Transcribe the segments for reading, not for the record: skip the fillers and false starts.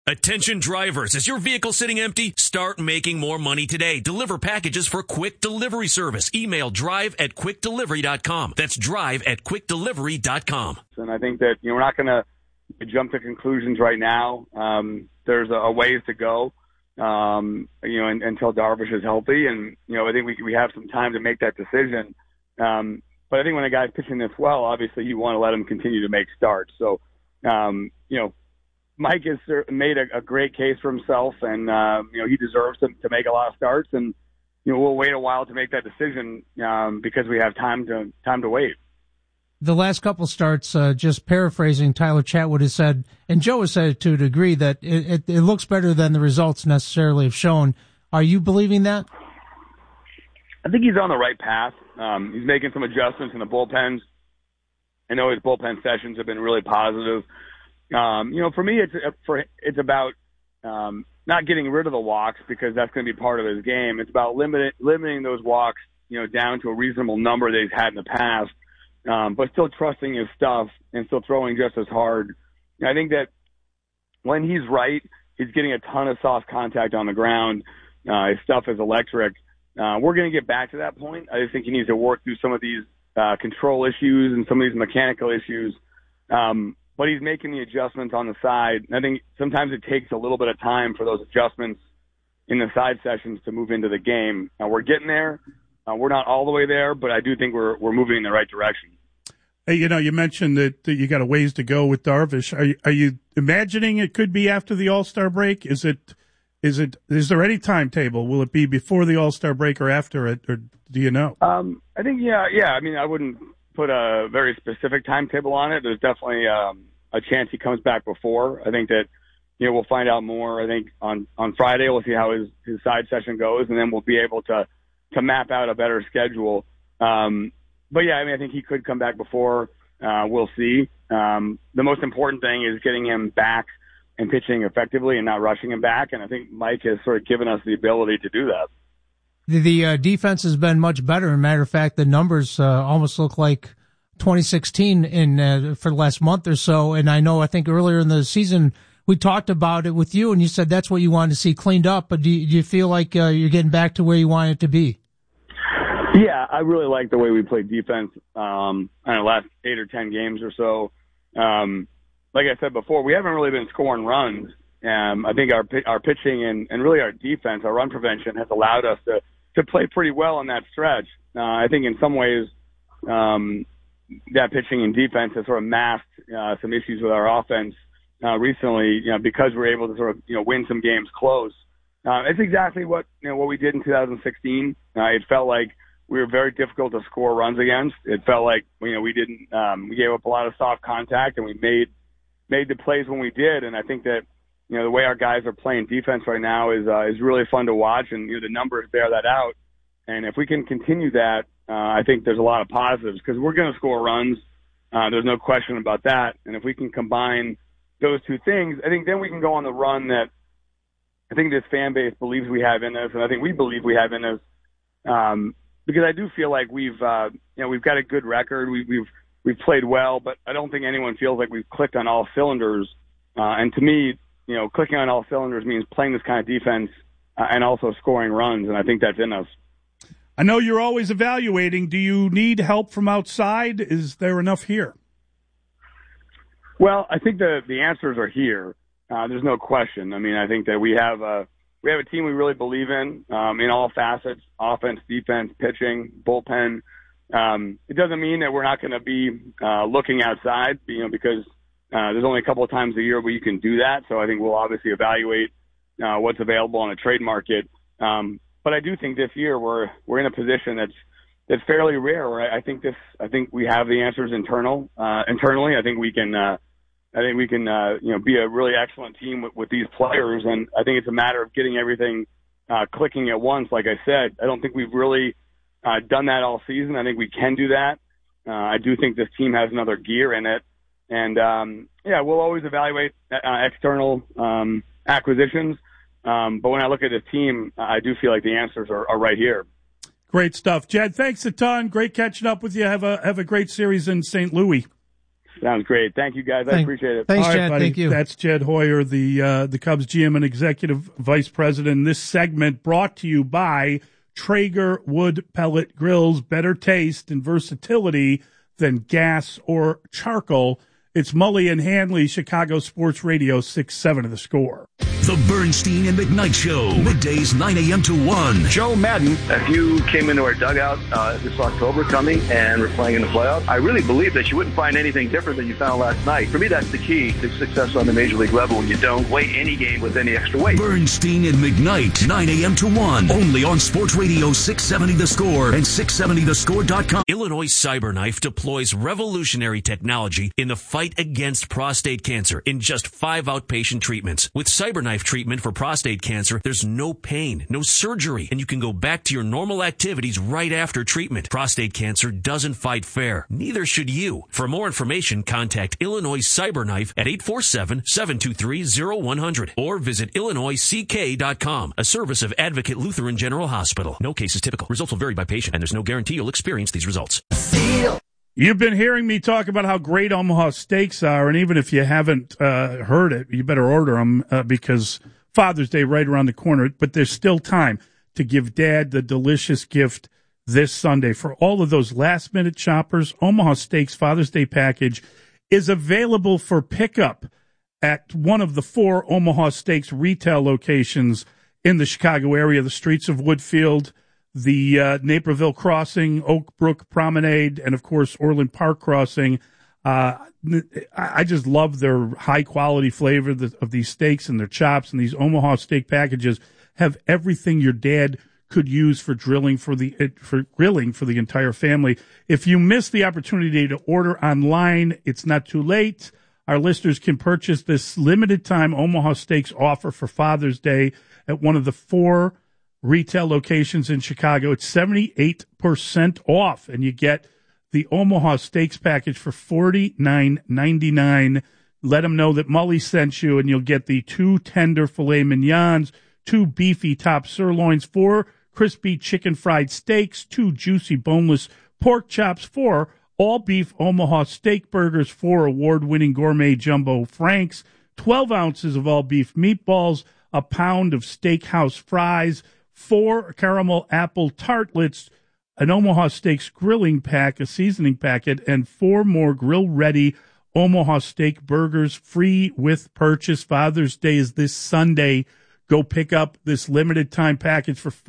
Attention drivers, is your vehicle sitting empty? Start making more money today. Deliver packages for Quick Delivery Service. Email drive@quickdelivery.com. That's drive@quickdelivery.com. And I think that, we're not going to jump to conclusions right now. There's a ways to go, until Darvish is healthy. And, I think we have some time to make that decision. But I think when a guy's pitching this well, obviously you want to let him continue to make starts. So, Mike has made a great case for himself, and he deserves to make a lot of starts. And we'll wait a while to make that decision because we have time to wait. The last couple starts, just paraphrasing, Tyler Chatwood has said, and Joe has said to a degree, that it looks better than the results necessarily have shown. Are you believing that? I think he's on the right path. He's making some adjustments in the bullpens. I know his bullpen sessions have been really positive. For me, it's about not getting rid of the walks because that's going to be part of his game. It's about limiting those walks, down to a reasonable number that he's had in the past, but still trusting his stuff and still throwing just as hard. I think that when he's right, he's getting a ton of soft contact on the ground. His stuff is electric. We're going to get back to that point. I just think he needs to work through some of these control issues and some of these mechanical issues. But he's making the adjustments on the side. I think sometimes it takes a little bit of time for those adjustments in the side sessions to move into the game. We're getting there. We're not all the way there, but I do think we're moving in the right direction. Hey, you mentioned that you got a ways to go with Darvish. Are you imagining it could be after the All-Star break? Is there any timetable? Will it be before the All-Star break or after it, or do you know? I think, yeah. I mean, I wouldn't put a very specific timetable on it. There's definitely a chance he comes back before. I think that, we'll find out more. I think on Friday we'll see how his side session goes, and then we'll be able to map out a better schedule. But yeah, I mean, I think he could come back before. We'll see. The most important thing is getting him back and pitching effectively and not rushing him back. And I think Mike has sort of given us the ability to do that. The defense has been much better. As a matter of fact, the numbers almost look like 2016 for the last month or so. And I think earlier in the season we talked about it with you, and you said that's what you wanted to see cleaned up. But do you feel like you're getting back to where you want it to be? Yeah, I really like the way we played defense in the last 8 or 10 games or so. Like I said before, we haven't really been scoring runs. I think our pitching and really our defense, our run prevention, has allowed us to play pretty well in that stretch. I think in some ways that pitching and defense has sort of masked some issues with our offense recently, because we're able to sort of win some games close. It's exactly what we did in 2016. It felt like we were very difficult to score runs against. It felt like we gave up a lot of soft contact, and we made the plays when we did. And I think that the way our guys are playing defense right now is really fun to watch, and the numbers bear that out. And if we can continue that, I think there's a lot of positives because we're going to score runs. There's no question about that. And if we can combine those two things, I think then we can go on the run that I think this fan base believes we have in us, and I think we believe we have in us. Because I do feel like we've got a good record. We've played well, but I don't think anyone feels like we've clicked on all cylinders. And to me, clicking on all cylinders means playing this kind of defense and also scoring runs, and I think that's in us. I know you're always evaluating. Do you need help from outside? Is there enough here? Well, I think the answers are here. There's no question. I mean, I think that we have a team we really believe in all facets: offense, defense, pitching, bullpen. It doesn't mean that we're not going to be looking outside, because there's only a couple of times a year where you can do that. So I think we'll obviously evaluate what's available on the trade market. But I do think this year we're in a position that's fairly rare. Where I think we have the answers internally. I think we can be a really excellent team with these players, and I think it's a matter of getting everything clicking at once. Like I said, I don't think we've really done that all season. I think we can do that. I do think this team has another gear in it, and we'll always evaluate external acquisitions. But when I look at this team, I do feel like the answers are right here. Great stuff, Jed. Thanks a ton. Great catching up with you. Have a great series in St. Louis. Sounds great. Thank you, guys. I appreciate it. Thanks, All right, Jed. buddy. Thank you. That's Jed Hoyer, the Cubs GM and Executive Vice President. This segment brought to you by Traeger Wood Pellet Grills. Better taste and versatility than gas or charcoal. It's Mully and Hanley, Chicago Sports Radio, 6-7 of The Score. The Bernstein and McKnight Show, middays 9 a.m. to 1. Joe Madden, if you came into our dugout this October coming and we're playing in the playoffs, I really believe that you wouldn't find anything different than you found last night. For me, that's the key to success on the Major League level when you don't weigh any game with any extra weight. Bernstein and McKnight, 9 a.m. to 1. Only on Sports Radio 670 The Score and 670thescore.com. Illinois CyberKnife deploys revolutionary technology in the fight against prostate cancer in just 5 outpatient treatments. With CyberKnife treatment for prostate cancer, there's no pain, no surgery, and you can go back to your normal activities right after treatment. Prostate cancer doesn't fight fair. Neither should you. For more information, contact Illinois CyberKnife at 847-723-0100 or visit IllinoisCK.com, a service of Advocate Lutheran General Hospital. No case is typical. Results will vary by patient, and there's no guarantee you'll experience these results. You've been hearing me talk about how great Omaha steaks are, and even if you haven't heard it, you better order them because Father's Day right around the corner. But there's still time to give Dad the delicious gift this Sunday. For all of those last-minute shoppers, Omaha Steaks Father's Day package is available for pickup at one of the 4 Omaha Steaks retail locations in the Chicago area, the streets of Woodfield, the Naperville Crossing, Oak Brook Promenade, and, of course, Orland Park Crossing. I just love their high-quality flavor of these steaks and their chops, and these Omaha steak packages have everything your dad could use for grilling for the entire family. If you miss the opportunity to order online, it's not too late. Our listeners can purchase this limited-time Omaha Steaks offer for Father's Day at one of the 4 retail locations in Chicago. It's 78% off, and you get the Omaha Steaks package for $49.99. Let them know that Mully sent you, and you'll get the 2 tender filet mignons, 2 beefy top sirloins, 4 crispy chicken fried steaks, 2 juicy boneless pork chops, 4 all-beef Omaha steak burgers, 4 award-winning gourmet jumbo franks, 12 ounces of all-beef meatballs, a pound of steakhouse fries, 4 caramel apple tartlets, an Omaha Steaks grilling pack, a seasoning packet, and 4 more grill-ready Omaha Steak burgers free with purchase. Father's Day is this Sunday. Go pick up this limited-time package for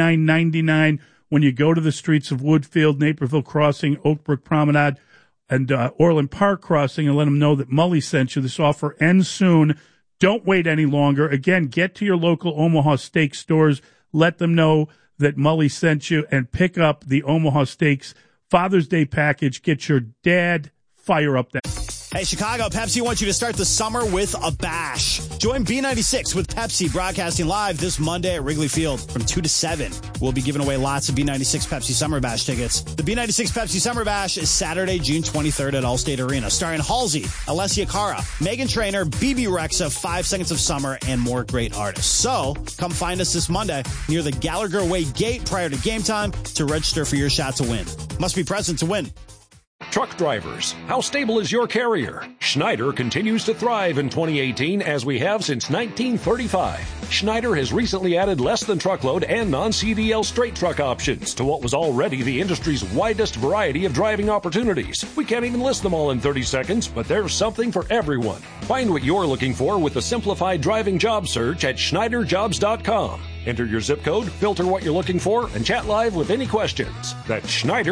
$49.99 when you go to the streets of Woodfield, Naperville Crossing, Oak Brook Promenade, and Orland Park Crossing, and let them know that Mully sent you. This offer ends soon. Don't wait any longer. Again, get to your local Omaha Steak stores. Let them know that Mully sent you and pick up the Omaha Steaks Father's Day package. Get your dad fire up that. Hey, Chicago, Pepsi wants you to start the summer with a bash. Join B96 with Pepsi broadcasting live this Monday at Wrigley Field from 2 to 7. We'll be giving away lots of B96 Pepsi Summer Bash tickets. The B96 Pepsi Summer Bash is Saturday, June 23rd at Allstate Arena, starring Halsey, Alessia Cara, Meghan Trainor, BB Rexa, 5 Seconds of Summer, and more great artists. So, come find us this Monday near the Gallagher Way gate prior to game time to register for your shot to win. Must be present to win. Truck drivers, how stable is your carrier? Schneider continues to thrive in 2018 as we have since 1935. Schneider has recently added less than truckload and non-CDL straight truck options to what was already the industry's widest variety of driving opportunities. We can't even list them all in 30 seconds, but there's something for everyone. Find what you're looking for with the simplified driving job search at SchneiderJobs.com. Enter your zip code, filter what you're looking for, and chat live with any questions. That's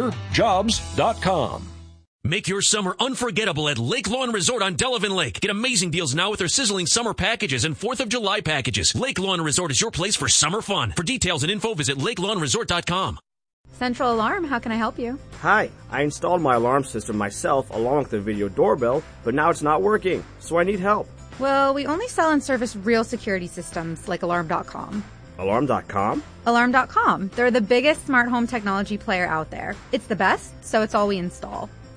SchneiderJobs.com. Make your summer unforgettable at Lake Lawn Resort on Delavan Lake. Get amazing deals now with their sizzling summer packages and 4th of July packages. Lake Lawn Resort is your place for summer fun. For details and info, visit LakeLawnResort.com. Central Alarm, how can I help you? Hi, I installed my alarm system myself along with the video doorbell, but now it's not working, so I need help. Well, we only sell and service real security systems like Alarm.com. Alarm.com? Alarm.com. They're the biggest smart home technology player out there. It's the best, so it's all we install.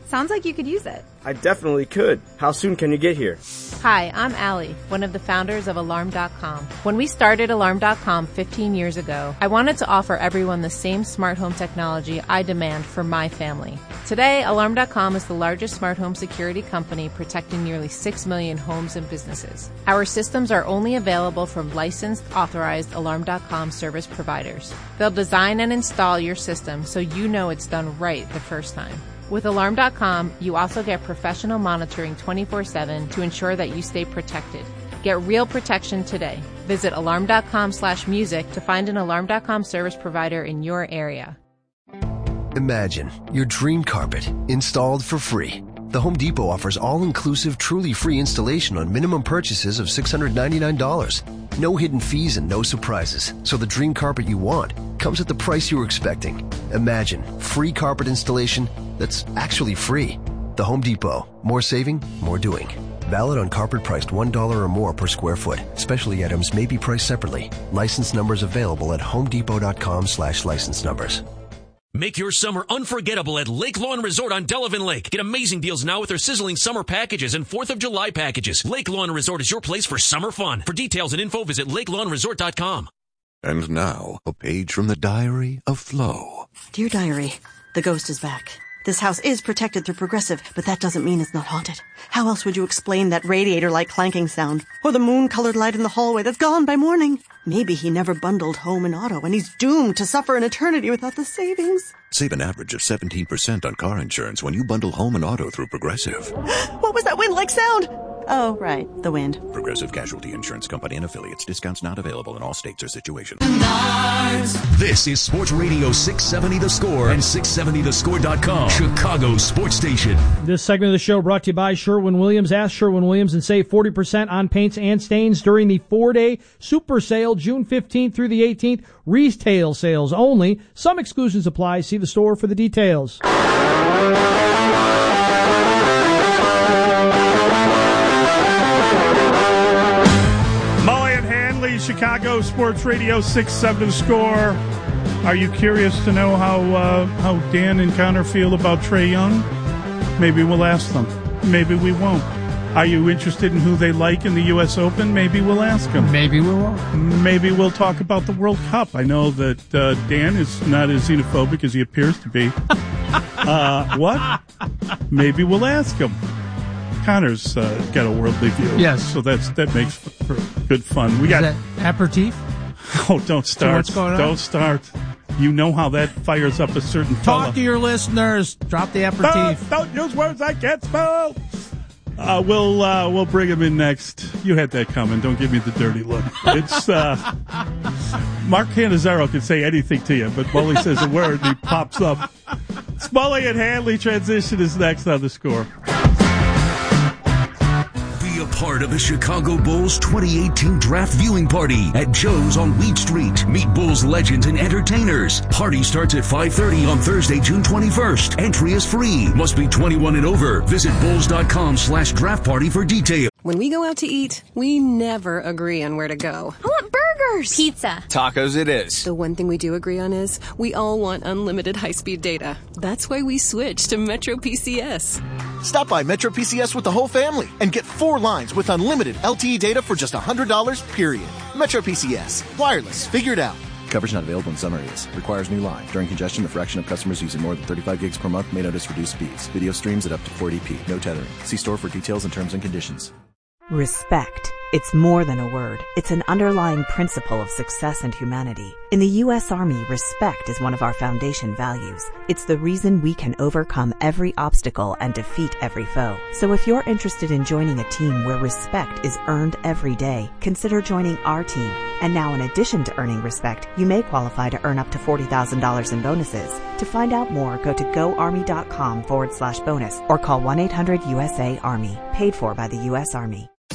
Sounds like you could use it. I definitely could. How soon can you get here? Hi, I'm Allie, one of the founders of Alarm.com. When we started Alarm.com 15 years ago, I wanted to offer everyone the same smart home technology I demand for my family. Today, Alarm.com is the largest smart home security company protecting nearly 6 million homes and businesses. Our systems are only available from licensed, authorized Alarm.com service providers. They'll design and install your system so you know it's done right the first time. With Alarm.com, you also get professional monitoring 24/7 to ensure that you stay protected. Get real protection today. Visit alarm.com/music to find an Alarm.com service provider in your area. Imagine your dream carpet installed for free. The Home Depot offers all-inclusive, truly free installation on minimum purchases of $699. No hidden fees and no surprises, so the dream carpet you want comes at the price you were expecting. Imagine free carpet installation that's actually free. The Home Depot. More saving, more doing. Valid on carpet priced $1 or more per square foot. Specialty items may be priced separately. License numbers available at homedepot.com/license numbers. Make your summer unforgettable at Lake Lawn Resort on Delavan Lake. Get amazing deals now with their sizzling summer packages and 4th of July packages. Lake Lawn Resort is your place for summer fun. For details and info, visit lakelawnresort.com. And now, a page from the Diary of Flo. Dear Diary, the ghost is back. This house is protected through Progressive, but that doesn't mean it's not haunted. How else would you explain that radiator-like clanking sound? Or the moon-colored light in the hallway that's gone by morning? Maybe he never bundled home and auto, and he's doomed to suffer an eternity without the savings. Save an average of 17% on car insurance when you bundle home and auto through Progressive. What was that wind-like sound? Oh, right, the wind. Progressive Casualty Insurance Company and affiliates. Discounts not available in all states or situations. This is Sports Radio 670 The Score and 670thescore.com, Chicago sports station. This segment of the show brought to you by Sherwin-Williams. Ask Sherwin-Williams and save 40% on paints and stains during the 4-day super sale, June 15th through the 18th. Retail sales only. Some exclusions apply. See the store for the details. Chicago Sports Radio 670 The Score. Are you curious to know how Dan and Connor feel about Trae Young? Maybe we'll ask them. Maybe we won't. Are you interested in who they like in the U.S. Open? Maybe we'll ask them. Maybe we won't. Maybe we'll talk about the World Cup. I know that Dan is not as xenophobic as he appears to be. What? Maybe we'll ask him. Connor's got a worldly view. Yes. So that makes for good fun. We got that aperitif? Oh, don't start. So what's going on? Don't start. You know how that fires up a certain fella. Talk to your listeners. Drop the aperitif. Don't use words I can't spell. We'll bring him in next. You had that coming. Don't give me the dirty look. It's Mark Cannizzaro can say anything to you, but Mully says a word and he pops up. Smully and Hanley transition is next on The Score. Be a part of the Chicago Bulls 2018 draft viewing party at Joe's on Weed Street. Meet Bulls legends and entertainers. Party starts at 5:30 on Thursday, June 21st. Entry is free. Must be 21 and over. Visit bulls.com/draft party for details. When we go out to eat, we never agree on where to go. I want burgers. Pizza. Tacos it is. The one thing we do agree on is we all want unlimited high-speed data. That's why we switched to Metro PCS. Stop by Metro PCS with the whole family and get 4 lines with unlimited LTE data for just $100, period. Metro PCS. Wireless. Figured out. Coverage not available in some areas. Requires new line. During congestion, the fraction of customers using more than 35 gigs per month may notice reduced speeds. Video streams at up to 480p. No tethering. See store for details and terms and conditions. Respect. It's more than a word. It's an underlying principle of success and humanity. In the U.S. Army, respect is one of our foundation values. It's the reason we can overcome every obstacle and defeat every foe. So if you're interested in joining a team where respect is earned every day, consider joining our team. And now, in addition to earning respect, you may qualify to earn up to $40,000 in bonuses. To find out more, go to goarmy.com/bonus or call 1-800-USA-ARMY. Paid for by the U.S. Army.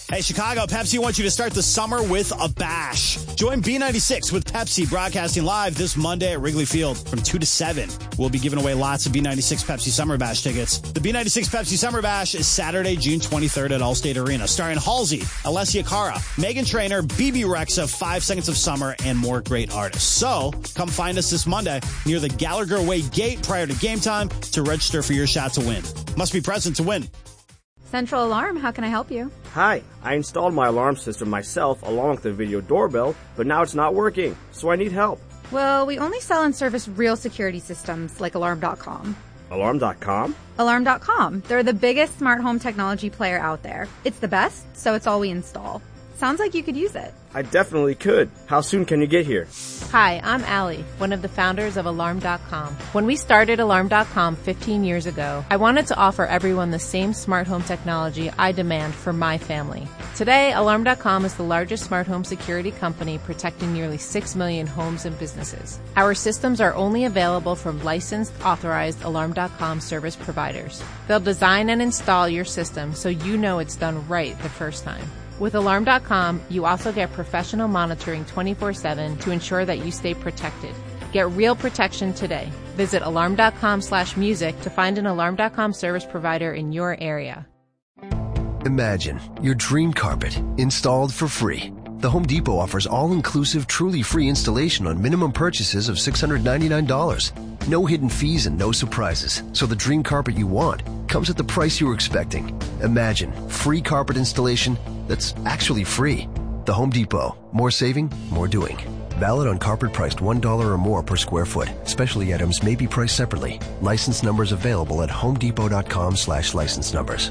Hey, Chicago, Pepsi wants you to start the summer with a bash. Join B96 with Pepsi broadcasting live this Monday at Wrigley Field from 2 to 7. We'll be giving away lots of B96 Pepsi Summer Bash tickets. The B96 Pepsi Summer Bash is Saturday, June 23rd at Allstate Arena, starring Halsey, Alessia Cara, Meghan Trainor, BB Rexa, 5 Seconds of Summer, and more great artists. So, come find us this Monday near the Gallagher Way gate prior to game time to register for your shot to win. Must be present to win. Central Alarm, how can I help you? Hi, I installed my alarm system myself along with the video doorbell, but now it's not working, so I need help. Well, we only sell and service real security systems like Alarm.com. Alarm.com? Alarm.com. They're the biggest smart home technology player out there. It's the best, so it's all we install. Sounds like you could use it. I definitely could. How soon can you get here? Hi, I'm Allie, one of the founders of Alarm.com. When we started Alarm.com 15 years ago, I wanted to offer everyone the same smart home technology I demand for my family. Today, Alarm.com is the largest smart home security company protecting nearly 6 million homes and businesses. Our systems are only available from licensed, authorized Alarm.com service providers. They'll design and install your system so you know it's done right the first time. With Alarm.com, you also get professional monitoring 24/7 to ensure that you stay protected. Get real protection today. Visit alarm.com/music to find an Alarm.com service provider in your area. Imagine your dream carpet installed for free. The Home Depot offers all-inclusive, truly free installation on minimum purchases of $699. No hidden fees and no surprises, so the dream carpet you want comes at the price you were expecting. Imagine free carpet installation that's actually free. The Home Depot. More saving, more doing. Valid on carpet priced $1 or more per square foot. Specialty items may be priced separately. License numbers available at homedepot.com/license numbers.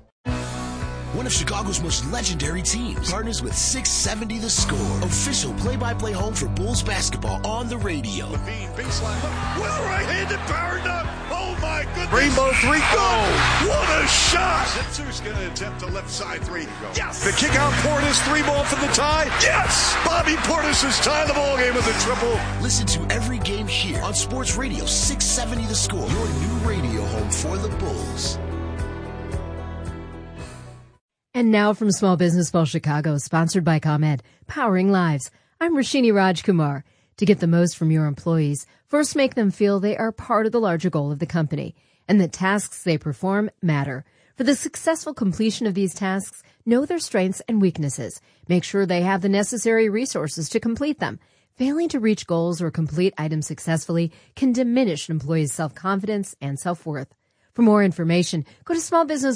One of Chicago's most legendary teams partners with 670 The Score, official play-by-play home for Bulls basketball on the radio. Levine, baseline look, with a right-handed power dunk. Oh my goodness! Rainbow three, go! What a shot! Zipsu's going to attempt a left side three. Yes! The kick out, Portis, 3 ball for the tie. Yes! Bobby Portis has tied the ball game with a triple. Listen to every game here on Sports Radio 670 The Score, your new radio home for the Bulls. And now from Small Business Ball Chicago, sponsored by ComEd, powering lives. I'm Rashini Rajkumar. To get the most from your employees, first make them feel they are part of the larger goal of the company and that tasks they perform matter. For the successful completion of these tasks, know their strengths and weaknesses. Make sure they have the necessary resources to complete them. Failing to reach goals or complete items successfully can diminish an employee's self-confidence and self-worth. For more information, go to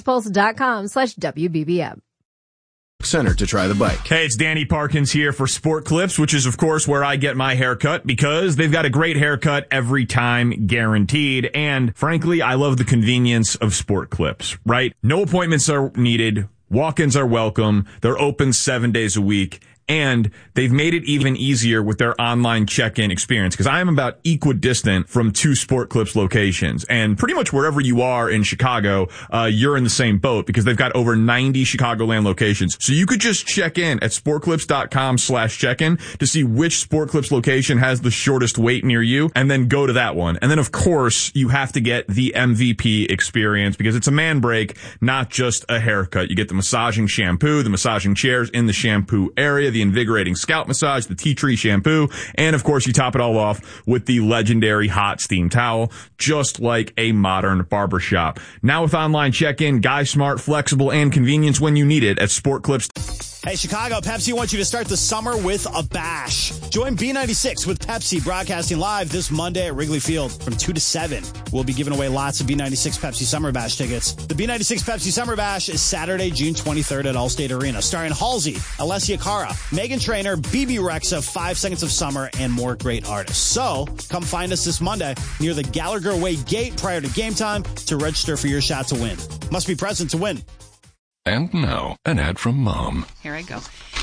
smallbusinesspulse.com/WBBM. Center to try the bike. Hey, it's Danny Parkins here for Sport Clips, which is, of course, where I get my haircut because they've got a great haircut every time, guaranteed. And frankly, I love the convenience of Sport Clips, right? No appointments are needed. Walk-ins are welcome. They're open 7 days a week. And they've made it even easier with their online check-in experience because I am about equidistant from 2 Sport Clips locations. And pretty much wherever you are in Chicago, you're in the same boat because they've got over 90 Chicagoland locations. So you could just check in at sportclips.com/check-in to see which Sport Clips location has the shortest wait near you and then go to that one. And then, of course, you have to get the MVP experience because it's a man break, not just a haircut. You get the massaging shampoo, the massaging chairs in the shampoo area, the invigorating scalp massage, the tea tree shampoo, and of course you top it all off with the legendary hot steam towel, just like a modern barbershop. Now with online check-in, Guy Smart, flexible, and convenience when you need it at Sport Clips. Hey, Chicago, Pepsi wants you to start the summer with a bash. Join B96 with Pepsi broadcasting live this Monday at Wrigley Field from 2 to 7. We'll be giving away lots of B96 Pepsi Summer Bash tickets. The B96 Pepsi Summer Bash is Saturday, June 23rd at Allstate Arena, starring Halsey, Alessia Cara, Meghan Trainor, BB Rexa, 5 Seconds of Summer, and more great artists. So, come find us this Monday near the Gallagher Way gate prior to game time to register for your shot to win. Must be present to win. And now, an ad from Mom. Here I go.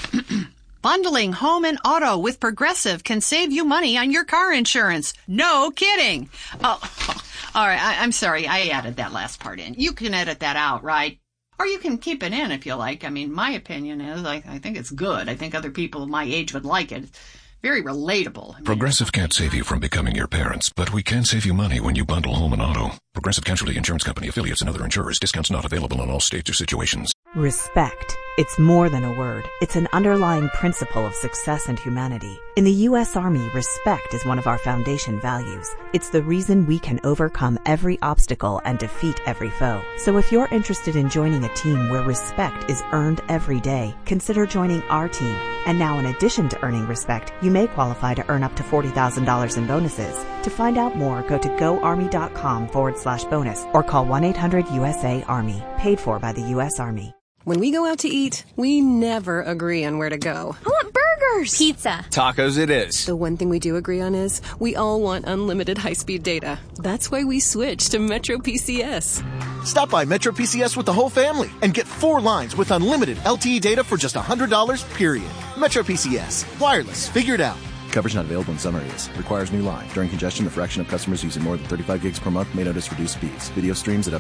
Bundling home and auto with Progressive can save you money on your car insurance. No kidding. Oh, all right. I'm sorry. I added that last part in. You can edit that out, right? Or you can keep it in if you like. I mean, my opinion is I think it's good. I think other people my age would like it. Very relatable. Progressive can't save you from becoming your parents, but we can save you money when you bundle home and auto. Progressive Casualty Insurance Company, affiliates, and other insurers. Discounts not available in all states or situations. Respect It's more than a word. It's an underlying principle of success and humanity. In the U.S. Army, respect is one of our foundation values. It's the reason we can overcome every obstacle and defeat every foe. So if you're interested in joining a team where respect is earned every day, consider joining our team. And now, in addition to earning respect, you may qualify to earn up to $40,000 in bonuses. To find out more, go to goarmy.com/bonus or call 1-800-USA-ARMY. Paid for by the U.S. Army. When we go out to eat, we never agree on where to go. I want burgers. Pizza. Tacos it is. The one thing we do agree on is we all want unlimited high-speed data. That's why we switched to Metro PCS. Stop by Metro PCS with the whole family and get 4 lines with unlimited LTE data for just $100, period. Metro PCS. Wireless. Figured out. Coverage not available in some areas. Requires new line. During congestion, the fraction of customers using more than 35 gigs per month may notice reduced speeds. Video streams at up